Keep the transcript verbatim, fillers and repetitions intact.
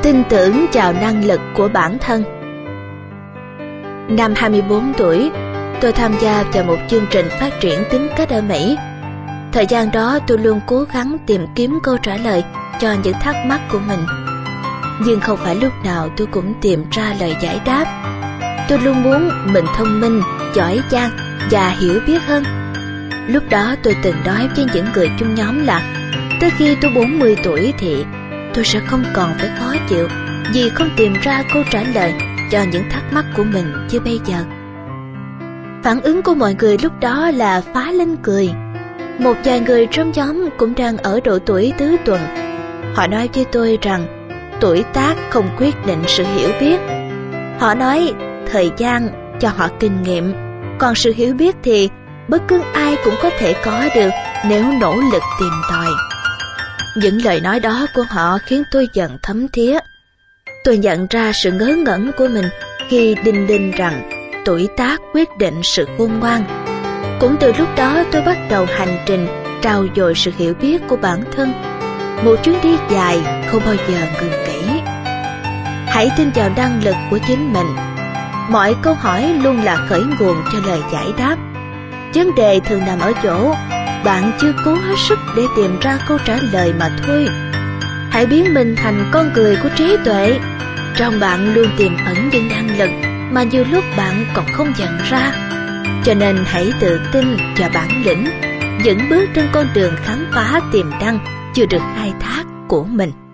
Tin tưởng vào năng lực của bản thân. Năm hai mươi bốn tuổi, tôi tham gia vào một chương trình phát triển tính cách ở Mỹ. Thời gian đó tôi luôn cố gắng tìm kiếm câu trả lời cho những thắc mắc của mình. Nhưng không phải lúc nào tôi cũng tìm ra lời giải đáp. Tôi luôn muốn mình thông minh, giỏi giang và hiểu biết hơn. Lúc đó tôi từng nói với những người chung nhóm là tới khi tôi bốn mươi tuổi thì tôi sẽ không còn phải khó chịu vì không tìm ra câu trả lời cho những thắc mắc của mình như bây giờ. Phản ứng của mọi người lúc đó là phá lên cười. Một vài người trong nhóm cũng đang ở độ tuổi tứ tuần. Họ nói với tôi rằng tuổi tác không quyết định sự hiểu biết. Họ nói thời gian cho họ kinh nghiệm, còn sự hiểu biết thì bất cứ ai cũng có thể có được nếu nỗ lực tìm tòi. Những lời nói đó của họ khiến tôi dần thấm thía. Tôi nhận ra sự ngớ ngẩn của mình khi đinh ninh rằng tuổi tác quyết định sự khôn ngoan. Cũng từ lúc đó tôi bắt đầu hành trình trau dồi sự hiểu biết của bản thân. Một chuyến đi dài không bao giờ ngừng nghỉ. Hãy tin vào năng lực của chính mình. Mọi câu hỏi luôn là khởi nguồn cho lời giải đáp. Vấn đề thường nằm ở chỗ bạn chưa cố hết sức để tìm ra câu trả lời mà thôi. Hãy biến mình thành con người của trí tuệ. Trong bạn luôn tiềm ẩn những năng lực mà nhiều lúc bạn còn không nhận ra. Cho nên hãy tự tin vào bản lĩnh, vững bước trên con đường khám phá tiềm năng chưa được khai thác của mình.